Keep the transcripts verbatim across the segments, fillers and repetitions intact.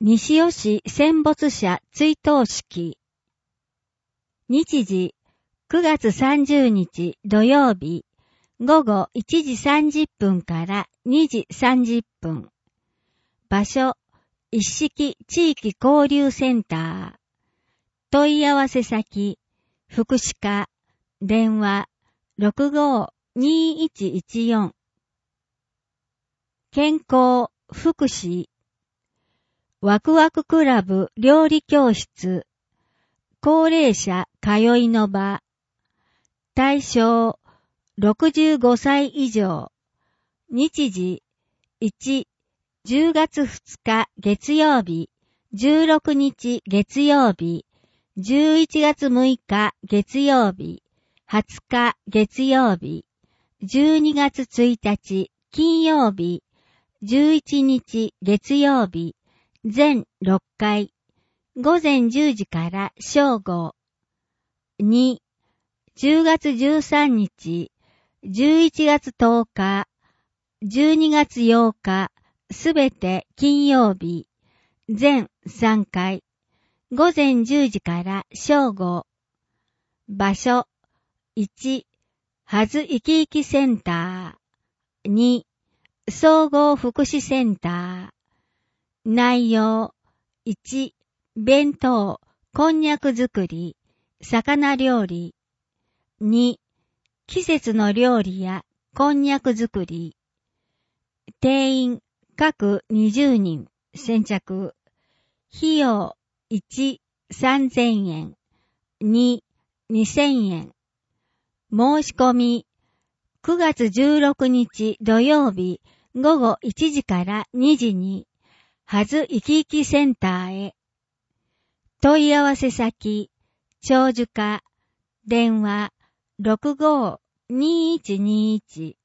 西尾市戦没者追悼式。日時くがつさんじゅうにち土曜日午後いちじさんじゅっぷんからにじさんじゅっぷん。場所、一色地域交流センター。問い合わせ先、福祉課、電話 ろくごーにーいちいちよん。健康、福祉。ワクワククラブ料理教室。高齢者通いの場。対象、ろくじゅうごさい以上。日時、いち、じゅうがつふつか月曜日、じゅうろくにち月曜日、じゅういちがつむいか月曜日、はつか月曜日、じゅうにがつついたち金曜日、じゅういちにち月曜日、全ろっかい、午前じゅうじから正午。に、じゅうがつじゅうさんにち、じゅういちがつとおか、じゅうにがつようか、すべて金曜日、全さんかい、午前じゅうじから正午。場所、いち、はずいきいきセンター。に、総合福祉センター。内容、いち、弁当、こんにゃく作り、魚料理。に、季節の料理やこんにゃく作り。定員、各にじゅうにん、先着。費用、いち、さんぜんえん。に、にせんえん。申し込み、くがつじゅうろくにち土曜日午後いちじからにじに、はずいきいきセンターへ。問い合わせ先、長寿課、電話 ろくごーにーいちにーいち。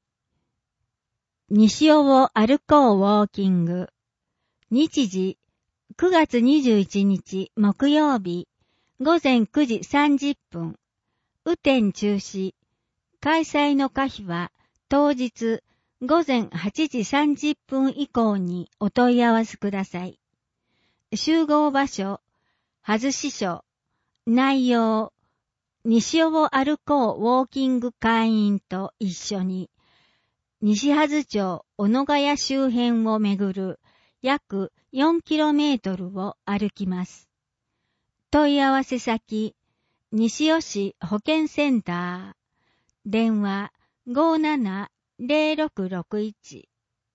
西尾を歩こうウォーキング。日時、くがつにじゅういちにち木曜日、午前くじさんじゅっぷん。雨天中止。開催の可否は当日午前はちじさんじゅっぷん以降にお問い合わせください。集合場所、はずし所。内容、西尾を歩こうウォーキング会員と一緒に、西はず町小野ヶ谷周辺をめぐる約 よんキロメートル を歩きます。問い合わせ先、西尾市保健センター。電話 ごーななぜろろくろくいち。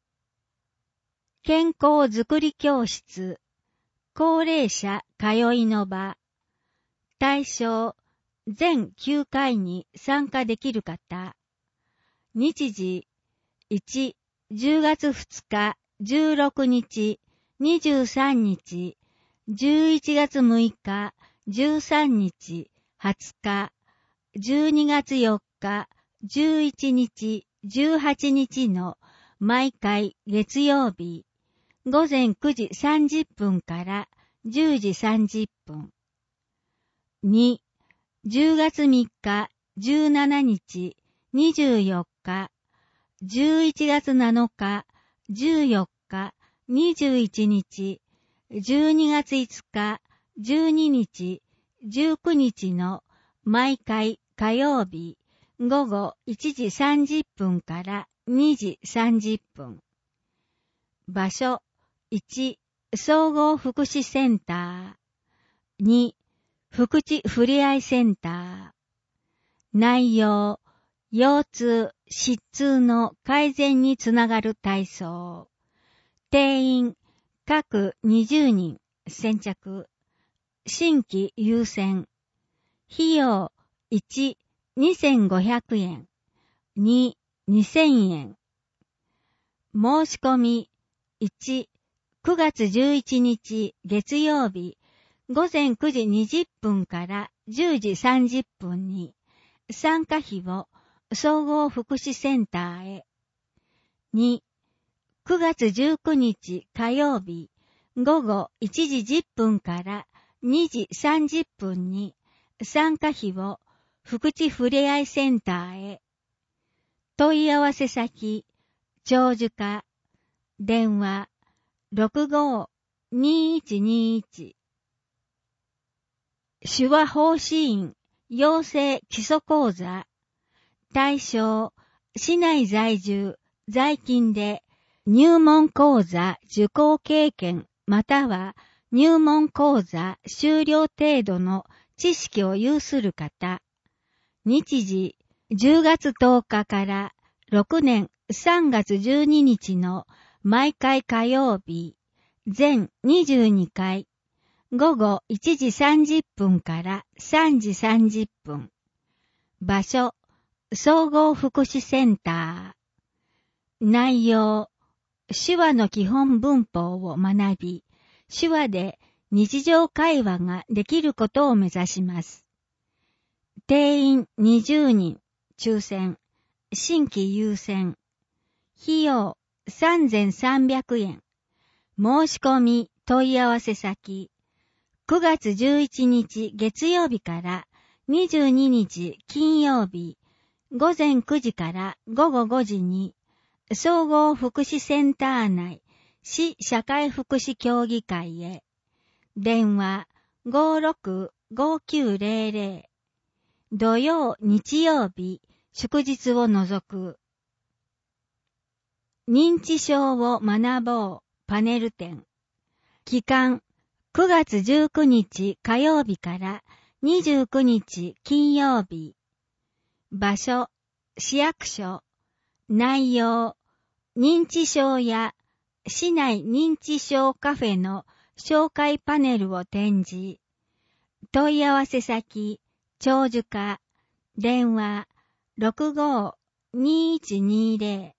健康づくり教室。高齢者通いの場。対象、全きゅうかいに参加できる方。日時、いち、じゅうがつふつか、じゅうろくにち、にじゅうさんにち、じゅういちがつむいか、じゅうさんにち、はつか、じゅうにがつよっか、じゅういちにち、じゅうはちにちの毎回月曜日、午前くじさんじゅっぷんからじゅうじさんじゅっぷん。に、じゅうがつみっか、じゅうしちにち、にじゅうよっか、じゅういちがつなのか、じゅうよっか、にじゅういちにち、じゅうにがついつか、じゅうににち、じゅうくにちの毎回火曜日、午後いちじさんじゅっぷんからにじさんじゅっぷん。場所、いち、総合福祉センター。に、福祉ふれあいセンター。内容、腰痛、疾痛の改善につながる体操。定員、各にじゅうにん、先着。新規優先。費用、いち、にせんごひゃくえん。に、にせんえん。申し込み、いち、くがつじゅういちにち月曜日、午前くじにじゅっぷんからじゅうじさんじゅっぷんに、参加費を総合福祉センターへ。に、くがつじゅうくにち火曜日、午後いちじじゅっぷんからにじさんじゅっぷんに、参加費を福祉ふれあいセンターへ。問い合わせ先、長寿課、電話 ろくごーにいちにいち。手話奉仕員養成基礎講座。対象、市内在住、在勤で入門講座受講経験または入門講座修了程度の知識を有する方。日時、じゅうがつとおかからろくねんさんがつじゅうににちの毎回火曜日、全にじゅうにかい、午後いちじさんじゅっぷんからさんじさんじゅっぷん。場所、総合福祉センター。内容、手話の基本文法を学び、手話で日常会話ができることを目指します。定員にじゅうにん、抽選、新規優先。費用さんぜんさんびゃくえん。申し込み問い合わせ先。くがつじゅういちにち月曜日からにじゅうににち金曜日、ごぜんくじからごごごじに、総合福祉センター内、市社会福祉協議会へ。電話 ごろくごきゅうぜろぜろ。土曜、日曜日、祝日を除く。認知症を学ぼうパネル展。期間、くがつじゅうくにち火曜日からにじゅうくにち金曜日。場所、市役所。内容、認知症や市内認知症カフェの紹介パネルを展示。問い合わせ先、長寿課。電話、ろくごにいちにぜろ。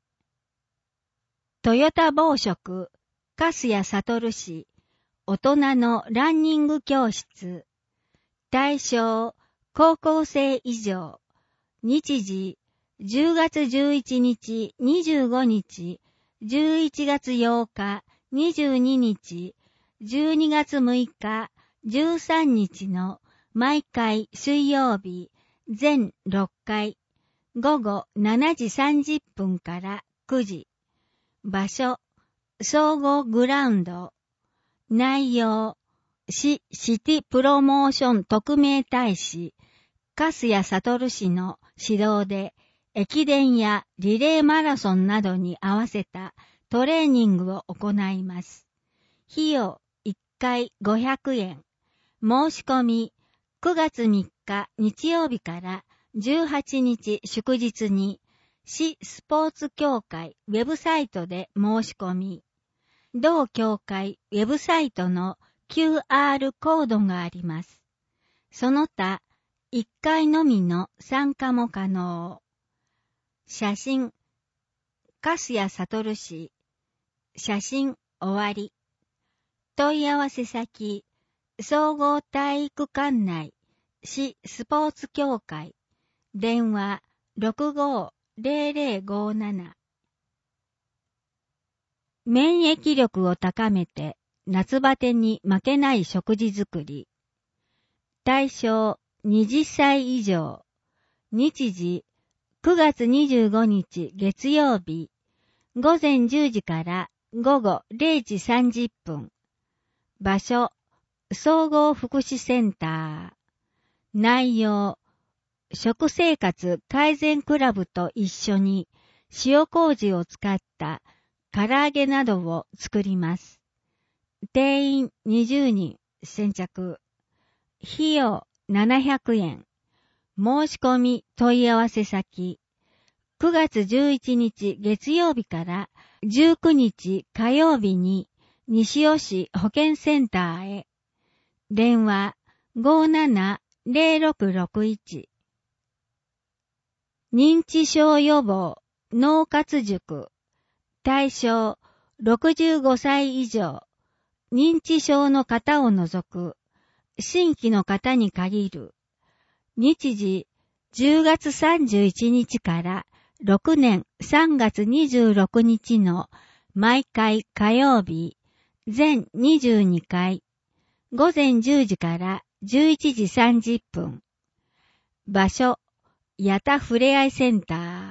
トヨタ紡織、粕谷悟氏、大人のランニング教室。対象、高校生以上。日時、じゅうがつじゅういちにち、にじゅうごにち、じゅういちがつようか、にじゅうににち、じゅうにがつむいか、じゅうさんにちの毎回水曜日、全ろっかい、午後しちじさんじゅっぷんからくじ。場所、総合グラウンド。内容、市シティプロモーション特命大使、粕谷悟氏の指導で、駅伝やリレーマラソンなどに合わせたトレーニングを行います。費用いっかいごひゃくえん。申し込みくがつみっか日曜日からじゅうはちにち祝日に市スポーツ協会ウェブサイトで申し込み。同協会ウェブサイトの キューアール コードがあります。その他、いっかいのみの参加も可能。写真、粕谷悟氏。写真終わり。問い合わせ先、総合体育館内、市スポーツ協会。電話ろくごぜろぜろごなな。免疫力を高めて夏バテに負けない食事作り。対象はたち以上。日時くがつにじゅうごにち月曜日。ごぜんじゅうじからごごれいじさんじゅっぷん。場所、総合福祉センター。内容、食生活改善クラブと一緒に塩麹を使った唐揚げなどを作ります。定員にじゅうにん先着。費用ななひゃくえん。申し込み問い合わせ先。くがつじゅういちにち月曜日からじゅうくにち火曜日に西尾市保健センターへ。電話ごななぜろろくろくいち。認知症予防脳活塾。対象ろくじゅうごさい以上。認知症の方を除く。新規の方に限る。日時じゅうがつさんじゅういちにちからろくねんさんがつにじゅうろくにちの毎回火曜日。全にじゅうにかい。ごぜんじゅうじからじゅういちじさんじゅっぷん。場所、やたふれあいセンター。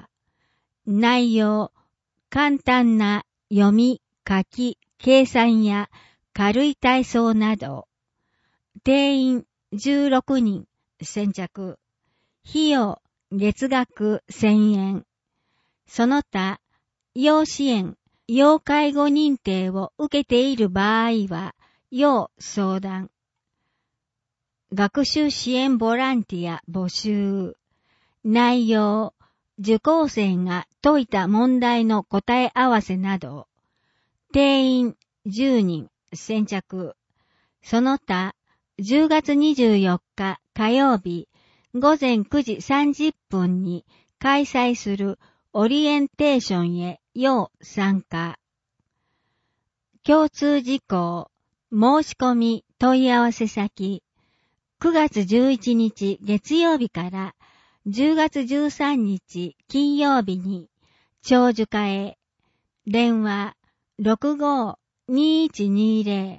内容、簡単な読み、書き、計算や軽い体操など、定員じゅうろくにん先着、費用月額せんえん。その他、要支援、要介護認定を受けている場合は、要相談。学習支援ボランティア募集。内容、受講生が解いた問題の答え合わせなど、定員じゅうにん先着。その他、じゅうがつにじゅうよっか火曜日ごぜんくじさんじゅっぷんに開催するオリエンテーションへ要参加。共通事項、申し込み問い合わせ先、くがつじゅういちにち月曜日からじゅうがつじゅうさんにち金曜日に長寿課へ、電話 ろくごーにいちにーぜろ。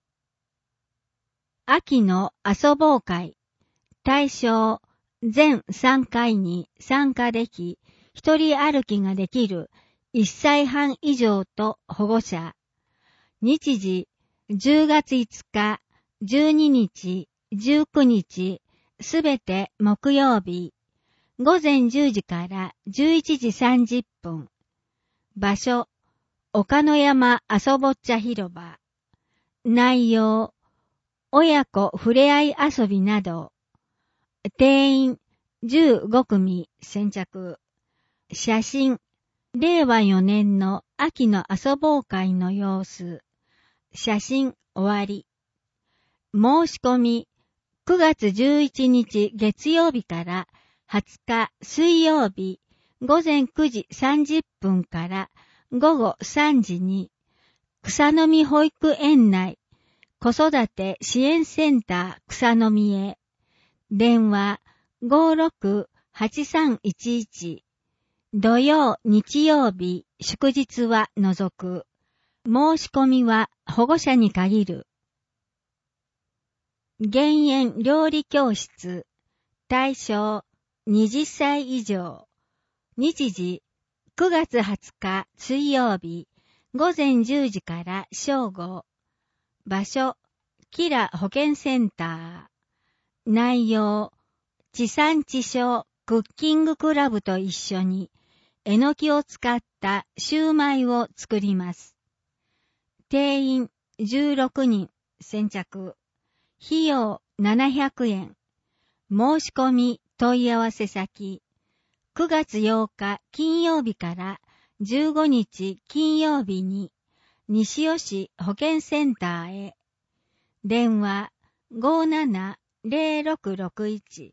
秋の遊ぼう会、対象全さんかいに参加でき、一人歩きができるいっさいはん以上と保護者。日時じゅうがついつか、じゅうににち、じゅうくにち、すべて木曜日。ごぜんじゅうじからじゅういちじさんじゅっぷん。場所、岡野山あそぼっちゃ広場。内容、親子ふれあい遊びなど。定員じゅうごくみ先着。写真、れいわよねんの秋の遊ぼう会の様子。写真終わり。申し込み、くがつじゅういちにち月曜日からはつか水曜日ごぜんくじさんじゅっぷんからごごさんじに草の実保育園内子育て支援センター草の実へ、電話 ごーろくはちさんいちいち、土曜日曜日祝日は除く。申し込みは保護者に限る。減塩料理教室、対象はたち以上。日時くがつはつか水曜日ごぜんじゅうじから正午。場所、キラ保健センター。内容、地産地消クッキングクラブと一緒にえのきを使ったシューマイを作ります。定員じゅうろくにん先着。費用ななひゃくえん。申し込み問い合わせ先、くがつようか金曜日からじゅうごにち金曜日に西尾市保健センターへ、電話 ごーななぜろろくろくいち。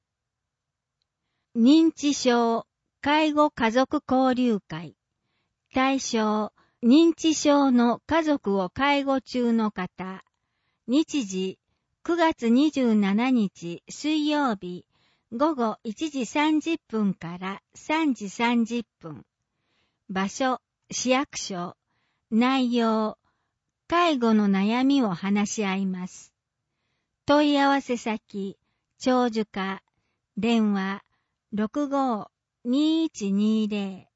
認知症介護家族交流会、対象認知症の家族を介護中の方。日時くがつにじゅうしちにち水曜日ごごいちじさんじゅっぷんからさんじさんじゅっぷん。場所、市役所。内容、介護の悩みを話し合います。問い合わせ先、長寿課。電話 ろくごーにいちにーぜろ。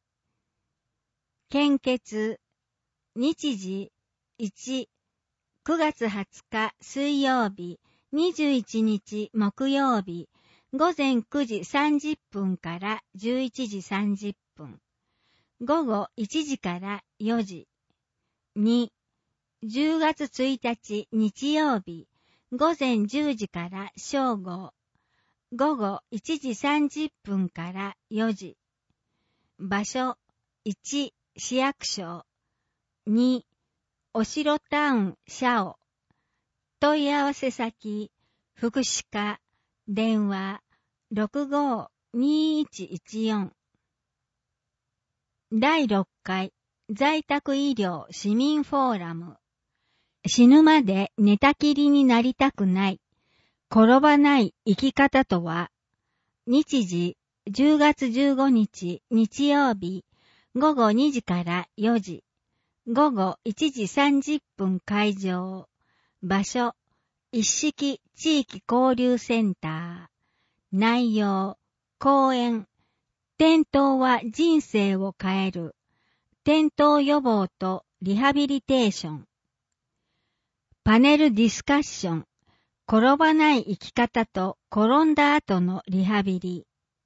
献血。日時いち、くがつはつか水曜日にじゅういちにち木曜日ごぜんくじさんじゅっぷんからじゅういちじさんじゅっぷん。ごごいちじからよじ。に、じゅうがつついたち日曜日ごぜんじゅうじから正午。ごごいちじさんじゅっぷんからよじ。場所いち、市役所。に、おしろタウン社尾。問い合わせ先、福祉課。電話 ろくごーにいちいちよん。だいろっかい在宅医療市民フォーラム。死ぬまで寝たきりになりたくない。転ばない生き方とは。日時じゅうがつじゅうごにち日曜日ごごにじからよじ。ごごいちじさんじゅっぷん会場。場所、一式地域交流センター。内容、講演。転倒は人生を変える。転倒予防とリハビリテーション。 パネルディスカッション、転ばない生き方と転んだ後のリハビリ。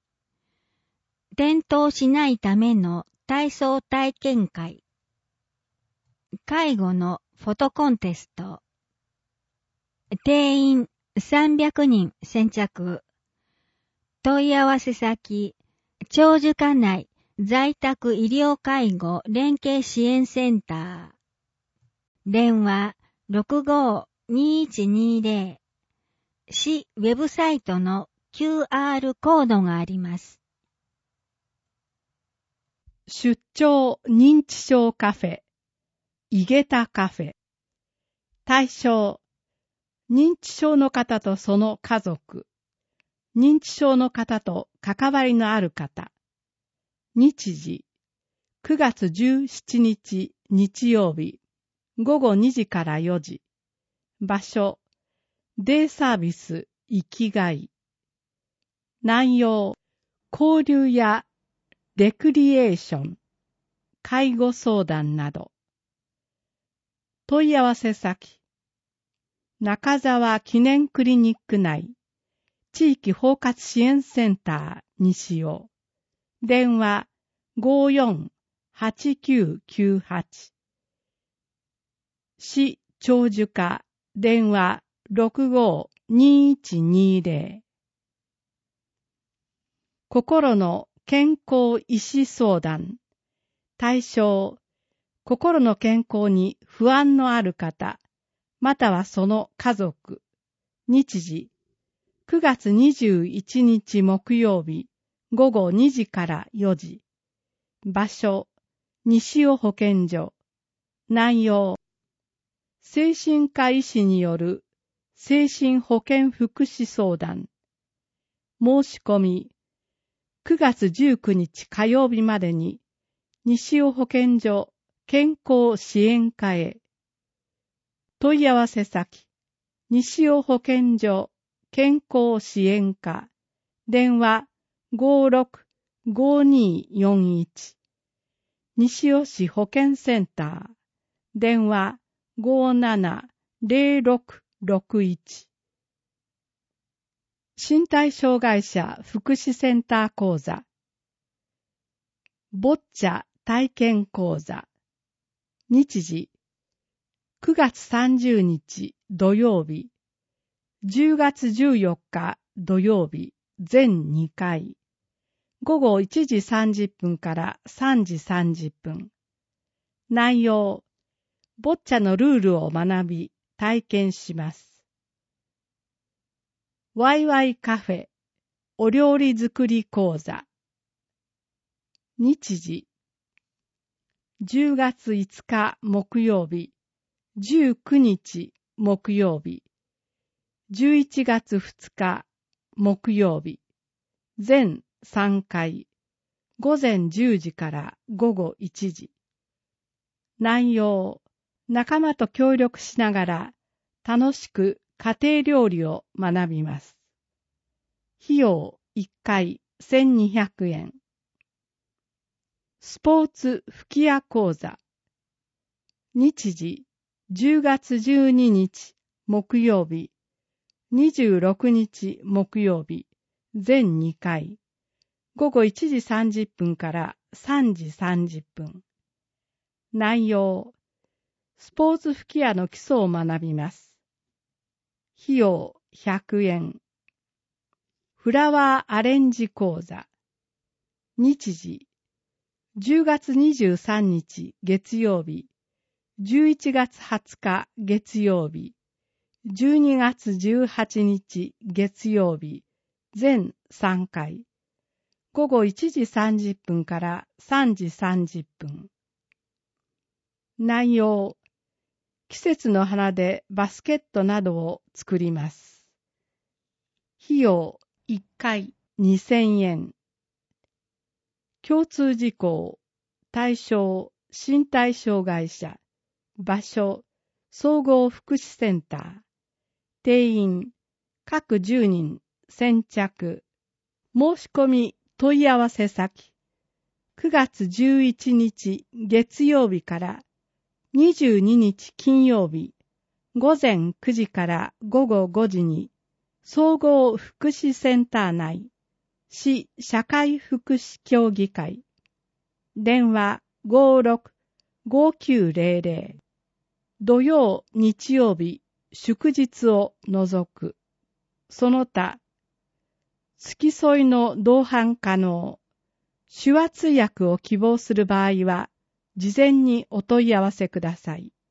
転倒しないための体操体験会。介護のフォトコンテスト。定員さんびゃくにん先着。問い合わせ先、長寿課内在宅医療介護連携支援センター。電話 ろくごーにーいちにーぜろ。市ウェブサイトの キューアール コードがあります。 出張認知症カフェ、井桁カフェ。対象、認知症の方とその家族。認知症の方と関わりのある方。日時、くがつじゅうしちにち日曜日、ごごにじからよじ。場所、デイサービス生きがい。内容、交流やレクリエーション、介護相談など。問い合わせ先、中沢記念クリニック内、地域包括支援センター西尾。電話 ごーよんはちきゅうきゅうはち。市長寿課電話 ろくごーにーいちにーぜろ。心の健康医師相談。対象、心の健康に不安のある方、またはその家族。日時、くがつにじゅういちにち木曜日、ごごにじからよじ。場所、西尾保健所。内容、精神科医師による精神保健福祉相談。申し込み、くがつじゅうくにち火曜日までに、西尾保健所健康支援課へ。問い合わせ先、西尾保健所健康支援課。電話 ごーろくごーにーよんいち。西尾市保健センター。電話 ごーななぜろろくろくいち。身体障害者福祉センター講座。ボッチャ体験講座。日時、くがつさんじゅうにち土曜日、じゅうがつじゅうよっか土曜日、全にかい。ごごいちじさんじゅっぷんからさんじさんじゅっぷん。内容、ボッチャのルールを学び、体験します。ワイワイカフェ、お料理作り講座。日時、じゅうがついつか木曜日、じゅうくにち木曜日、じゅういちがつふつか木曜日、全さんかい、ごぜんじゅうじからごごいちじ。内容、仲間と協力しながら楽しく家庭料理を学びます。費用いっかいせんにひゃくえん。スポーツ吹き矢講座。日時、じゅうがつじゅうににち木曜日、にじゅうろくにち木曜日、全にかい。ごごいちじさんじゅっぷんからさんじさんじゅっぷん。内容、スポーツ吹き矢の基礎を学びます。費用ひゃくえん。フラワーアレンジ講座。日時、じゅうがつにじゅうさんにち月曜日、じゅういちがつはつか月曜日、じゅうにがつじゅうはちにち月曜日、全さんかい。ごごいちじさんじゅっぷんからさんじさんじゅっぷん。内容、季節の花でバスケットなどを作ります。費用いっかいにせんえん。共通事項、対象、身体障害者。場所、総合福祉センター。定員、各じゅうにん、先着。申し込み問い合わせ先。くがつじゅういちにち月曜日からにじゅうににち金曜日午前くじから午後ごじに、総合福祉センター内、市社会福祉協議会、電話 ごろくごきゅうゼロゼロ、土曜、日曜日、祝日を除く、その他、付き添いの同伴可能、手話通訳を希望する場合は、事前にお問い合わせください。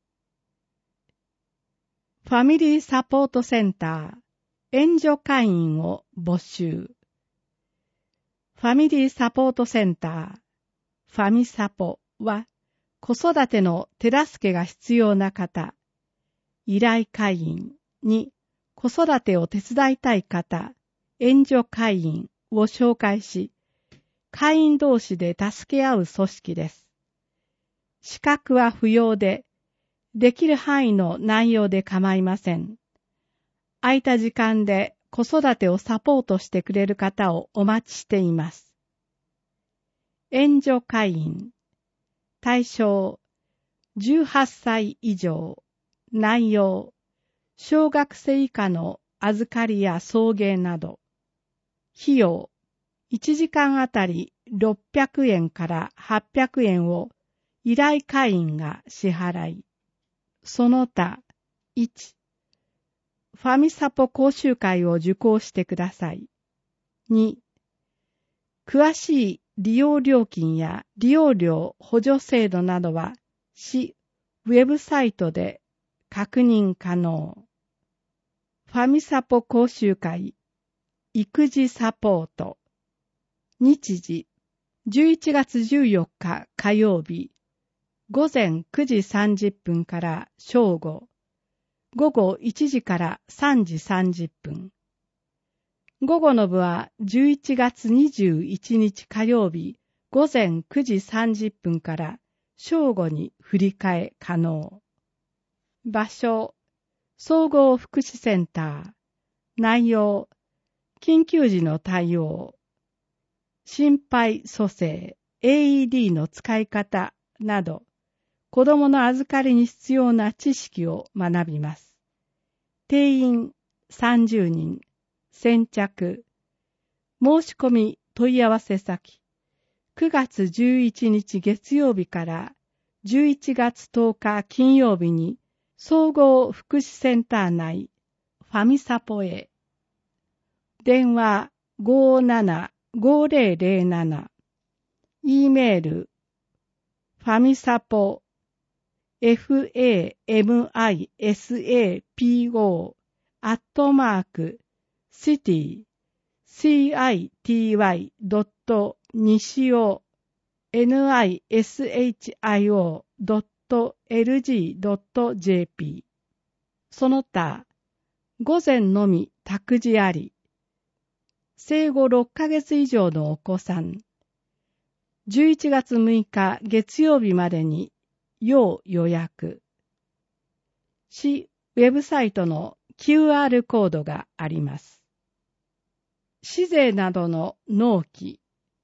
ファミリーサポートセンター、援助会員を募集。ファミリーサポートセンター、ファミサポは、子育ての手助けが必要な方、依頼会員に子育てを手伝いたい方、援助会員を紹介し、会員同士で助け合う組織です。資格は不要で、できる範囲の内容で構いません。空いた時間で子育てをサポートしてくれる方をお待ちしています。援助会員、対象、じゅうはっさい以上、内容、小学生以下の預かりや送迎など、費用、いちじかんあたりろっぴゃくえんからはっぴゃくえんを依頼会員が支払い、その他、いち、ファミサポ講習会を受講してください。に、詳しい利用料金や利用料補助制度などは、市ウェブサイトで確認可能。ファミサポ講習会、育児サポート。日時、じゅういちがつじゅうよっか火曜日、午前くじさんじゅっぷんから正午、午後いちじからさんじさんじゅっぷん。午後の部はじゅういちがつにじゅういちにち火曜日、午前くじさんじゅっぷんから正午に振り替え可能。場所、総合福祉センター。内容、緊急時の対応。心肺蘇生、エーイーディー の使い方など、子供の預かりに必要な知識を学びます。定員さんじゅうにん、先着。申し込み問い合わせ先、くがつじゅういちにち月曜日からじゅういちがつとおか金曜日に総合福祉センター内ファミサポへ。電話ごーななごーぜろぜろなな、E メールファミサポ フ エー エム アイ エス エー ピー オー アットマーク シティ シー アイ ティー ワイ ドット ニシオ ニシオ ドット エルジー ドット ジェーピー。 その他、午前のみ託児あり、生後ろっかげつ以上のお子さん、じゅういちがつむいか月曜日までに要予約。市ウェブサイトの キューアール コードがあります。市税などの納期。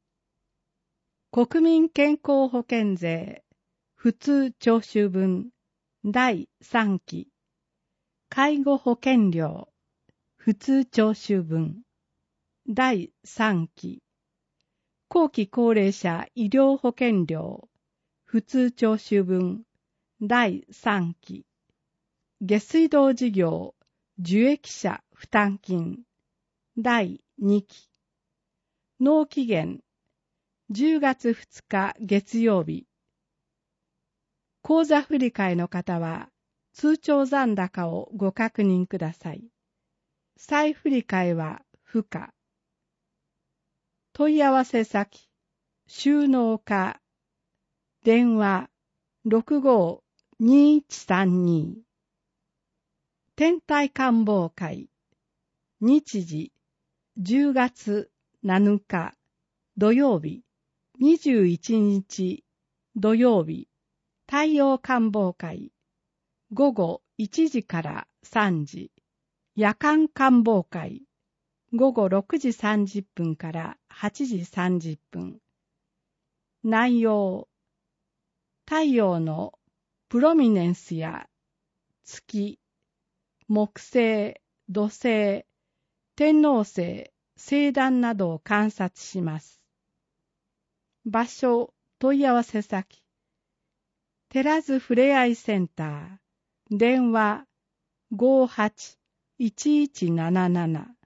国民健康保険税普通徴収分だいさんき。介護保険料普通徴収分だいさんき。後期高齢者医療保険料普通徴収分だいさんき。下水道事業受益者負担金だいにき。納期限じゅうがつふつか月曜日。口座振替の方は通帳残高をご確認ください。再振替は不可。問い合わせ先、収納課、電話ろくごーにいちさんに。天体観望会、日時じゅうがつなのか土曜日、にじゅういちにち土曜日、太陽観望会、午後いちじからさんじ、夜間観望会、午後ろくじさんじゅっぷんからはちじさんじゅっぷん。内容、太陽のプロミネンスや月、木星、土星、天王星、星団などを観察します。場所、問い合わせ先、寺津ふれあいセンター、電話 ごーはちいちいちなななな